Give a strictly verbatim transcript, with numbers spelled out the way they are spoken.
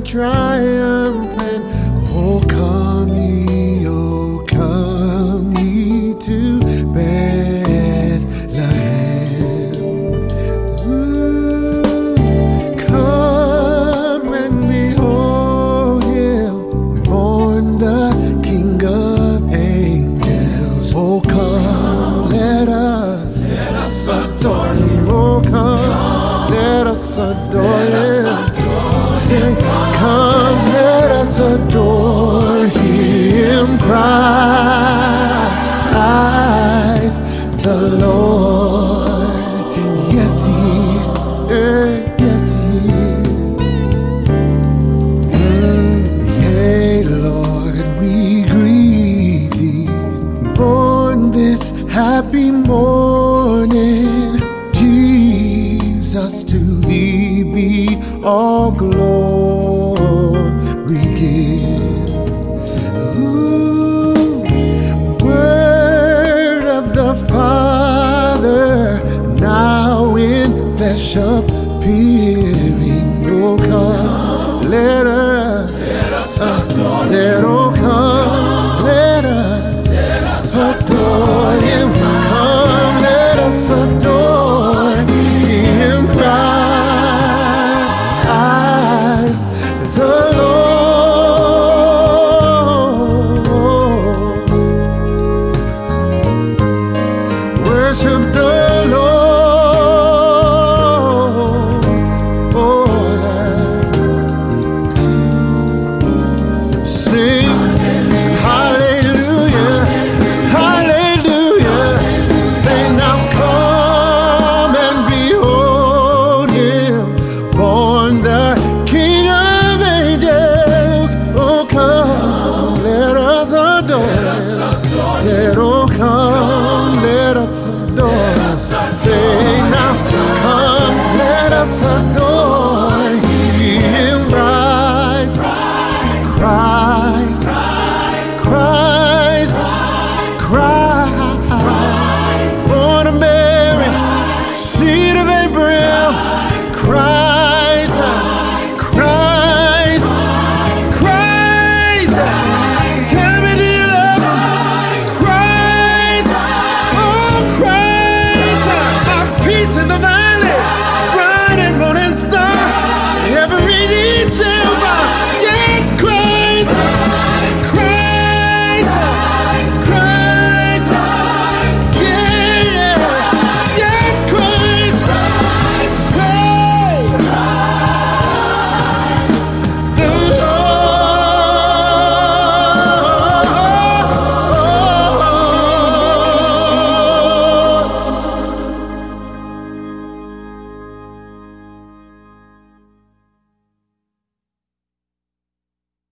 triumphant. Oh, come ye, oh, come ye to Bethlehem. Ooh, come and behold him, born the King of angels. Oh, come, let us, Let us adore him. Oh, come, let us adore him. Sing, come, let us adore him. Christ the Lord. Yes, he is. Yes, he is. Mm, yea, Lord, we greet thee. Born this happy morning, Jesus, to thee be all glory give. Ooh, word of the Father, now in flesh appearing. Oh, come, let us, Let us adore said, oh, come, let us, Let us adore him. Come, let us adore him. Christ the Lord. Worship the Lord. Oh, sing hallelujah, hallelujah. Say now, come and behold him, born the King of angels. Oh, come, let us adore him. Said, oh, come, let us adore him. Say now, come, let us adore him. Christ, Christ, Christ, Christ, born of Mary, seed of Abraham. Christ.